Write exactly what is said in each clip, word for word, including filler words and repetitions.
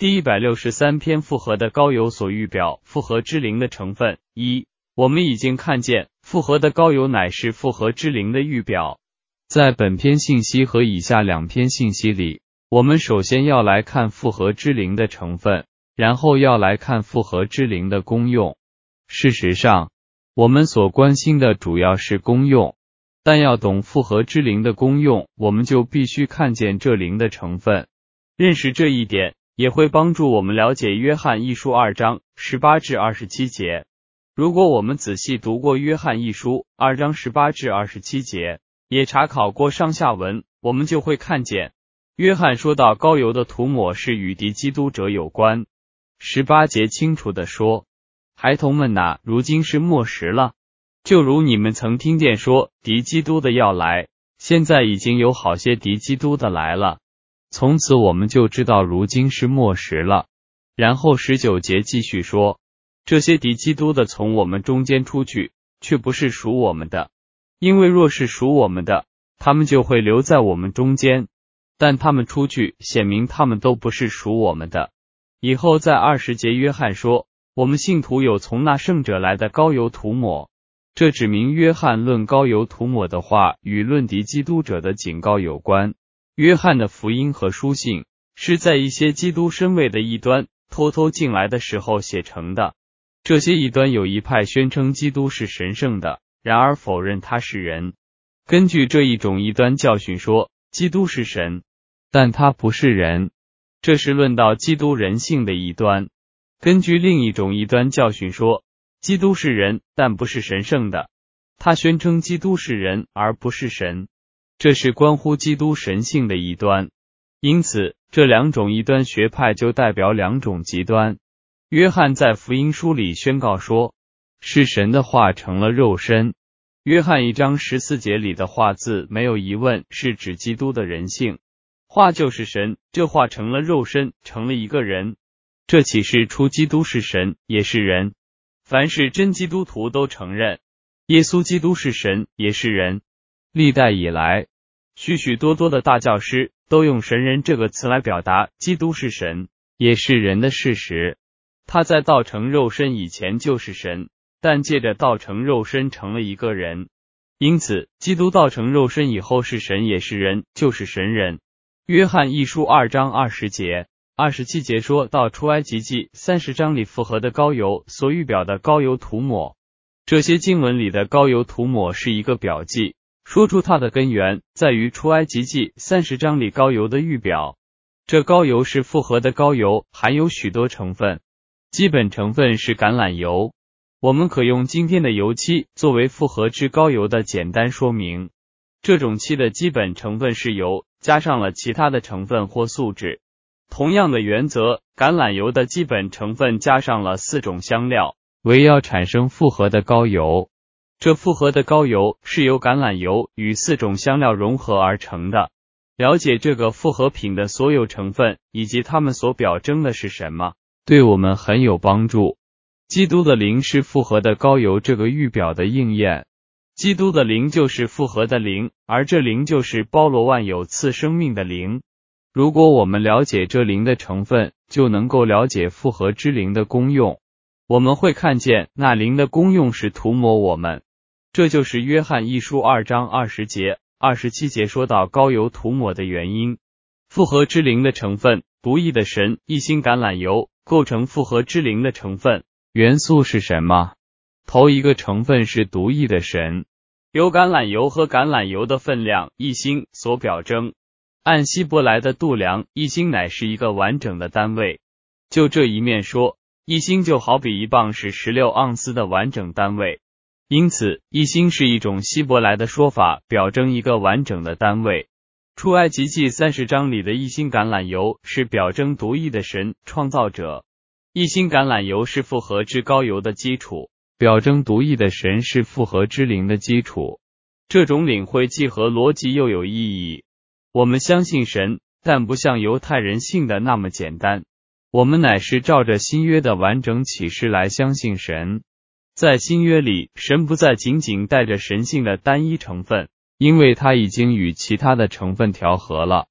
第一百六十三篇复合的高油所预表复合之灵的成分。一、我们已经看见复合的高油乃是复合之灵的预表。在本篇信息和以下两篇信息里，我们首先要来看复合之灵的成分，然后要来看复合之灵的功用。事实上，我们所关心的主要是功用，但要懂复合之灵的功用，我们就必须看见这灵的成分。认识这一点也会帮助我们了解约翰一书二章十八至二十七节。如果我们仔细读过约翰一书二章十八至二十七节，也查考过上下文，我们就会看见约翰说到膏油的涂抹是与敌基督者有关。十八节清楚地说，孩童们哪，如今是末时了，就如你们曾听见说敌基督的要来，现在已经有好些敌基督的来了，从此我们就知道如今是末时了。然后十九节继续说，这些敌基督的从我们中间出去，却不是属我们的，因为若是属我们的，他们就会留在我们中间，但他们出去，显明他们都不是属我们的。以后在二十节约翰说，我们信徒有从那圣者来的膏油涂抹，这指明约翰论膏油涂抹的话与论敌基督者的警告有关。约翰的福音和书信是在一些基督身位的异端偷偷进来的时候写成的。这些异端有一派宣称基督是神圣的，然而否认他是人。根据这一种异端教训说，基督是神，但他不是人，这是论到基督人性的异端。根据另一种异端教训说，基督是人，但不是神圣的，他宣称基督是人而不是神，这是关乎基督神性的异端。因此，这两种异端学派就代表两种极端。约翰在福音书里宣告说，是神的话成了肉身。约翰一章十四节里的话字没有疑问是指基督的人性，话就是神，这话成了肉身，成了一个人。这启示出基督是神，也是人。凡是真基督徒都承认，耶稣基督是神，也是人。历代以来，许许多多的大教师都用神人这个词来表达基督是神，也是人的事实。他在道成肉身以前就是神，但借着道成肉身成了一个人。因此，基督道成肉身以后是神也是人，就是神人。约翰一书二章二十节、二十七节说到出埃及记三十章里复合的膏油所预表的膏油涂抹。这些经文里的膏油涂抹是一个表记，说出它的根源在于出埃及记三十章里膏油的预表。这膏油是复合的膏油，含有许多成分，基本成分是橄榄油。我们可用今天的油漆作为复合之膏油的简单说明。这种漆的基本成分是油，加上了其他的成分或素质。同样的原则，橄榄油的基本成分加上了四种香料，为要产生复合的膏油。这复合的膏油是由橄榄油与四种香料融合而成的。了解这个复合品的所有成分以及它们所表征的是什么，对我们很有帮助。基督的灵是复合的膏油这个预表的应验。基督的灵就是复合的灵，而这灵就是包罗万有赐生命的灵。如果我们了解这灵的成分，就能够了解复合之灵的功用。我们会看见那灵的功用是涂抹我们。这就是约翰一书二章二十节、二十七节说到膏油涂抹的原因。复合之灵的成分，独一的神，一心橄榄油，构成复合之灵的成分。元素是什么？头一个成分是独一的神，由橄榄油和橄榄油的分量一星所表征。按希伯来的度量，一星乃是一个完整的单位。就这一面说，一星就好比一磅是十六盎司的完整单位。因此，一星是一种希伯来的说法，表征一个完整的单位。出埃及记三十章里的一星橄榄油是表征独一的神创造者。一星橄榄油是复合之膏油的基础，表征独一的神是复合之灵的基础。这种领会既合逻辑又有意义。我们相信神，但不像犹太人信的那么简单。我们乃是照着新约的完整启示来相信神。在新约里，神不再仅仅带着神性的单一成分，因为它已经与其他的成分调和了。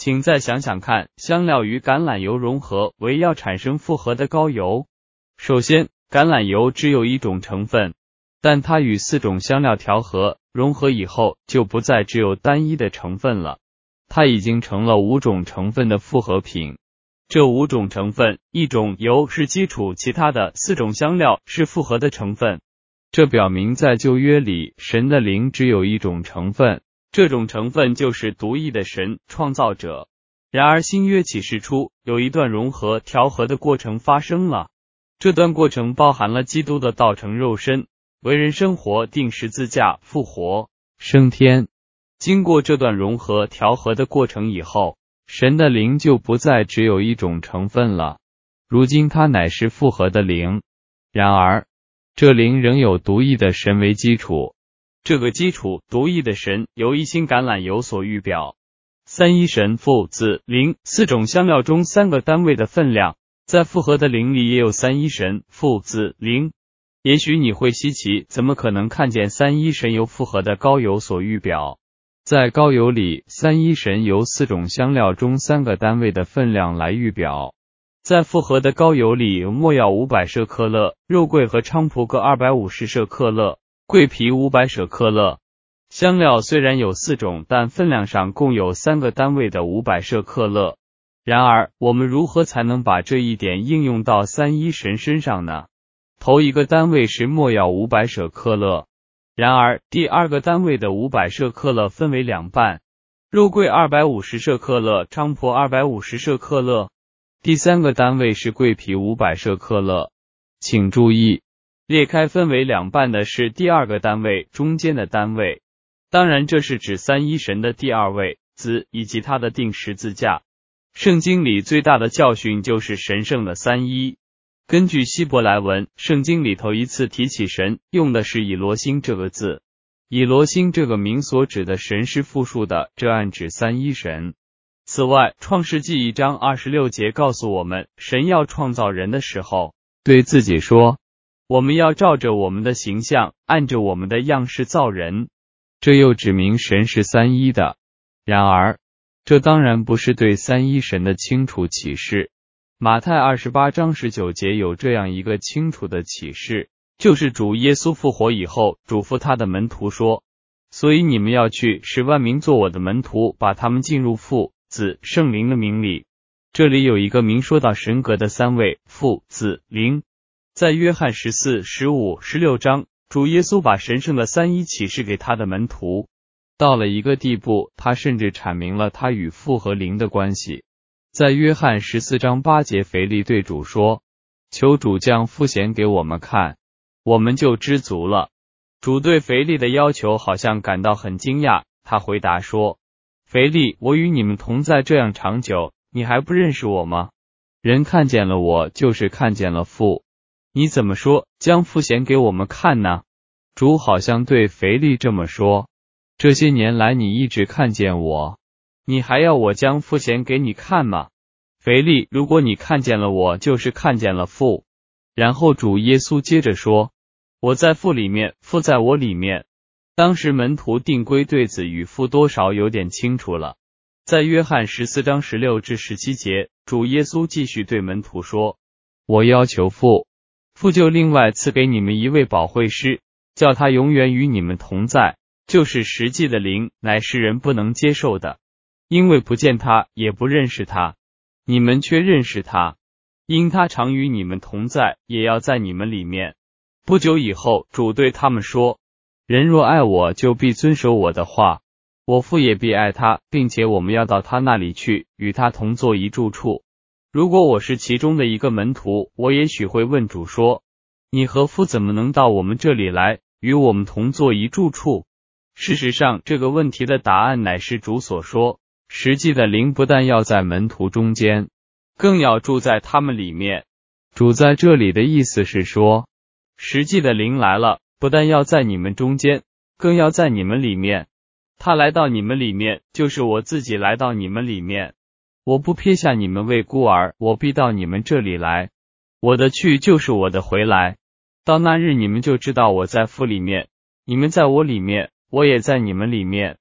请再想想看，香料与橄榄油融合为要产生复合的膏油。首先，橄榄油只有一种成分，但它与四种香料调和融合以后，就不再只有单一的成分了，它已经成了五种成分的复合品。这五种成分，一种油是基础，其他的四种香料是复合的成分。这表明在旧约里，神的灵只有一种成分，这种成分就是独一的神，创造者。然而新约启示出有一段融合调和的过程发生了，这段过程包含了基督的道成肉身，为人生活，钉十字架，复活，升天。经过这段融合调和的过程以后，神的灵就不再只有一种成分了，如今它乃是复合的灵。然而这灵仍有独一的神为基础，这个基础独一的神由一心橄榄油所预表。三一神父子灵四种香料中三个单位的分量，在复合的灵里也有三一神父子灵。也许你会稀奇，怎么可能看见三一神由复合的膏油所预表？在膏油里，三一神由四种香料中三个单位的分量来预表。在复合的膏油里，没药五百舍克勒，肉桂和菖蒲各二百五十舍克勒，桂皮五百舍克勒。香料虽然有四种，但分量上共有三个单位的五百舍克勒。然而，我们如何才能把这一点应用到三一神身上呢？头一个单位是没药五百舍克勒。然而，第二个单位的五百舍克勒分为两半，肉桂二百五十舍克勒，菖蒲二百五十舍克勒。第三个单位是桂皮五百舍克勒。请注意，裂开分为两半的是第二个单位，中间的单位。当然，这是指三一神的第二位子以及他的钉十字架。圣经里最大的教训就是神圣的三一。根据希伯来文，圣经里头一次提起神，用的是以罗星这个字。以罗星这个名所指的神是复数的，这暗指三一神。此外，创世纪一章二十六节告诉我们，神要创造人的时候，对自己说，我们要照着我们的形象，按着我们的样式造人。这又指明神是三一的。然而，这当然不是对三一神的清楚启示。马太二十八章十九节有这样一个清楚的启示，就是主耶稣复活以后，嘱咐他的门徒说，所以你们要去，使万民做我的门徒，把他们进入父、子、圣灵的名里。这里有一个明说到神格的三位，父、子、灵。在约翰十四、十五、十六章，主耶稣把神圣的三一启示给他的门徒。到了一个地步，他甚至阐明了他与父和灵的关系。在约翰十四章八节，腓力对主说，求主将父显给我们看，我们就知足了。主对腓力的要求好像感到很惊讶，他回答说，腓力，我与你们同在这样长久，你还不认识我吗？人看见了我，就是看见了父。你怎么说，将父显给我们看呢？主好像对腓力这么说，这些年来你一直看见我，你还要我将父显给你看吗？腓力，如果你看见了我，就是看见了父。然后主耶稣接着说，我在父里面，父在我里面。当时门徒定规对子与父多少有点清楚了。在约翰十四章十六至十七节，主耶稣继续对门徒说，我要求父，父就另外赐给你们一位保惠师，叫他永远与你们同在，就是实际的灵，乃是人不能接受的，因为不见他，也不认识他。你们却认识他，因他常与你们同在，也要在你们里面。不久以后，主对他们说，人若爱我，就必遵守我的话，我父也必爱他，并且我们要到他那里去，与他同坐一住处。如果我是其中的一个门徒，我也许会问主说，你和父怎么能到我们这里来，与我们同坐一住处？事实上，这个问题的答案乃是主所说，实际的灵不但要在门徒中间，更要住在他们里面。主在这里的意思是说，实际的灵来了，不但要在你们中间，更要在你们里面。他来到你们里面，就是我自己来到你们里面。我不撇下你们为孤儿，我必到你们这里来。我的去就是我的回来。到那日你们就知道我在父里面，你们在我里面，我也在你们里面。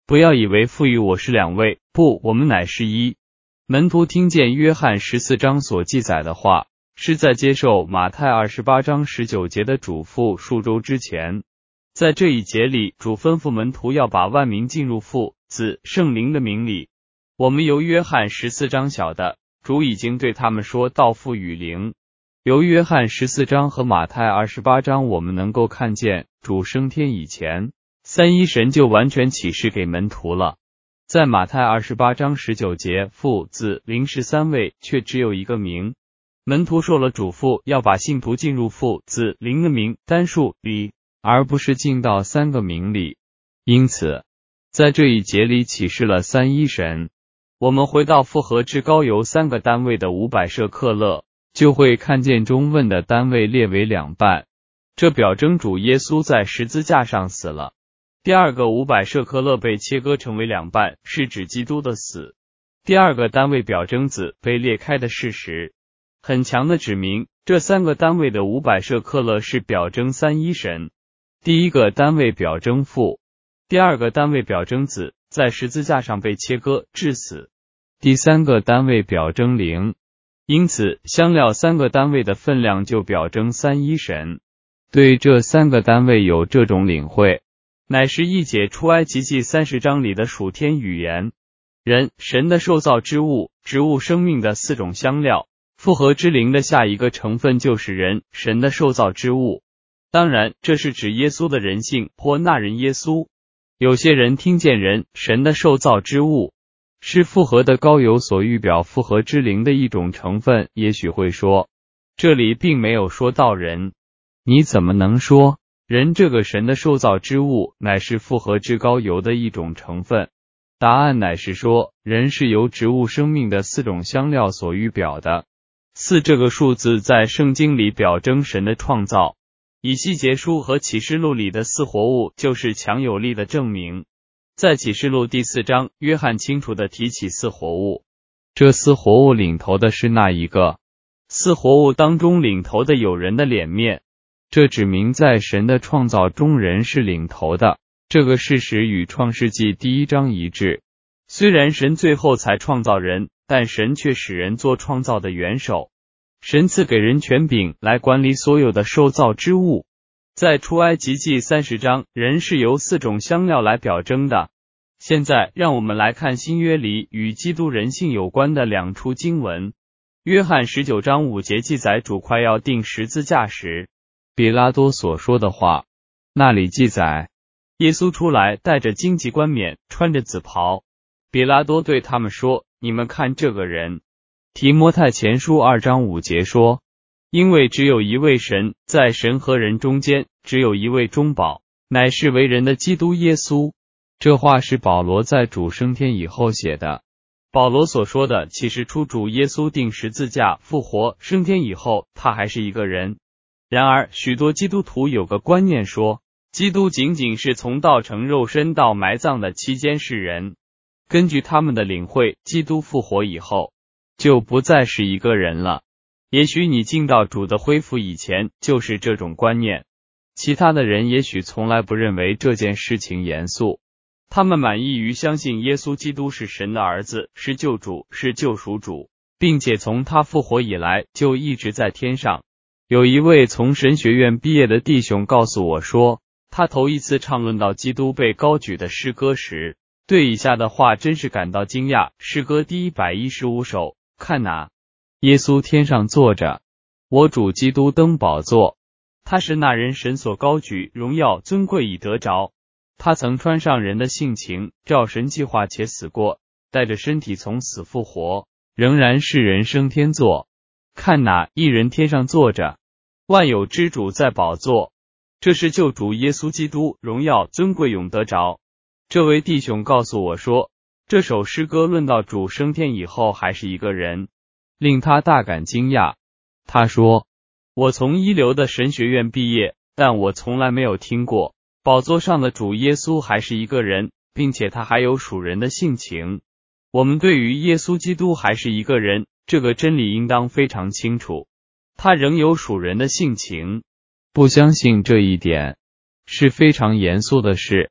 不要以为父与我是两位，不，我们乃是一。门徒听见约翰十四章所记载的话，是在接受马太二十八章十九节的嘱咐数周之前。在这一节里，主吩咐门徒要把万民进入父、子、圣灵的名里。我们由约翰十四章晓得，主已经对他们说道父与灵。由约翰十四章和马太二十八章，我们能够看见主升天以前，三一神就完全启示给门徒了。在马太二十八章十九节，父、子、灵是三位，却只有一个名。门徒受了嘱咐，要把信徒进入父、子、灵的名单数里，而不是进到三个名里。因此，在这一节里启示了三一神。我们回到复合至高由三个单位的五百舍克勒，就会看见中问的单位列为两半，这表征主耶稣在十字架上死了。第二个五百舍克勒被切割成为两半，是指基督的死。第二个单位表征子被裂开的事实，很强的指明这三个单位的五百舍克勒是表征三一神。第一个单位表征父，第二个单位表征子，在十字架上被切割致死。第三个单位表征灵，因此香料三个单位的分量就表征三一神。对这三个单位有这种领会，乃是一解出埃及记三十章里的属天语言。人、神的受造之物、植物生命的四种香料，复合之灵的下一个成分就是人、神的受造之物。当然，这是指耶稣的人性或那人耶稣。有些人听见人、神的受造之物是复合的膏油所预表复合之灵的一种成分，也许会说，这里并没有说到人。你怎么能说人这个神的受造之物乃是复合之膏油的一种成分？答案乃是说，人是由植物生命的四种香料所预表的。四这个数字在圣经里表征神的创造。以西结书和启示录里的四活物就是强有力的证明。在启示录第四章，约翰清楚地提起四活物。这四活物领头的是那一个？四活物当中领头的有人的脸面，这指明在神的创造中人是领头的。这个事实与创世纪第一章一致。虽然神最后才创造人，但神却使人做创造的元首。神赐给人权柄来管理所有的受造之物。在出埃及记三十章，人是由四种香料来表征的。现在让我们来看新约里与基督人性有关的两处经文。约翰十九章五节记载主快要钉十字架时，比拉多所说的话。那里记载，耶稣出来带着荆棘冠冕，穿着紫袍。比拉多对他们说，你们看这个人。提摩太前书二章五节说，因为只有一位神，在神和人中间，只有一位中保，乃是为人的基督耶稣。这话是保罗在主升天以后写的。保罗所说的其实出主耶稣钉十字架、复活、升天以后，他还是一个人。然而，许多基督徒有个观念说，基督仅仅是从道成肉身到埋葬的期间是人。根据他们的领会，基督复活以后，就不再是一个人了。也许你进到主的恢复以前就是这种观念，其他的人也许从来不认为这件事情严肃，他们满意于相信耶稣基督是神的儿子，是救主，是救赎主，并且从他复活以来就一直在天上。有一位从神学院毕业的弟兄告诉我说，他头一次唱论到基督被高举的诗歌时，对以下的话真是感到惊讶。诗歌第一百一十五首，看哪，耶稣天上坐着，我主基督登宝座，他是那人神所高举，荣耀尊贵已得着。他曾穿上人的性情，照神计划且死过，带着身体从死复活，仍然是人升天座。看哪，一人天上坐着，万有之主在宝座，这是救主耶稣基督，荣耀尊贵永得着。这位弟兄告诉我说，这首诗歌论到主升天以后还是一个人，令他大感惊讶。他说，我从一流的神学院毕业，但我从来没有听过宝座上的主耶稣还是一个人，并且他还有属人的性情。我们对于耶稣基督还是一个人这个真理应当非常清楚，他仍有属人的性情。不相信这一点是非常严肃的事。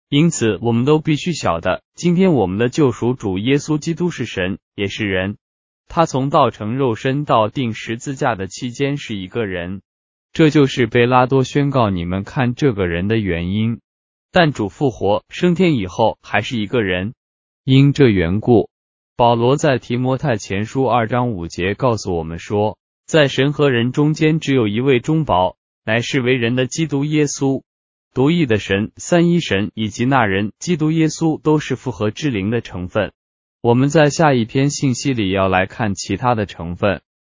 因此我们都必须晓得，今天我们的救赎主耶稣基督是神，也是人。他从道成肉身到钉十字架的期间是一个人，这就是贝拉多宣告你们看这个人的原因。但主复活升天以后还是一个人，因这缘故，保罗在提摩太前书二章五节告诉我们说，在神和人中间只有一位中保，乃是为人的基督耶稣。独一的神、三一神以及那人基督耶稣都是复合之灵的成分。我们在下一篇信息里要来看其他的成分。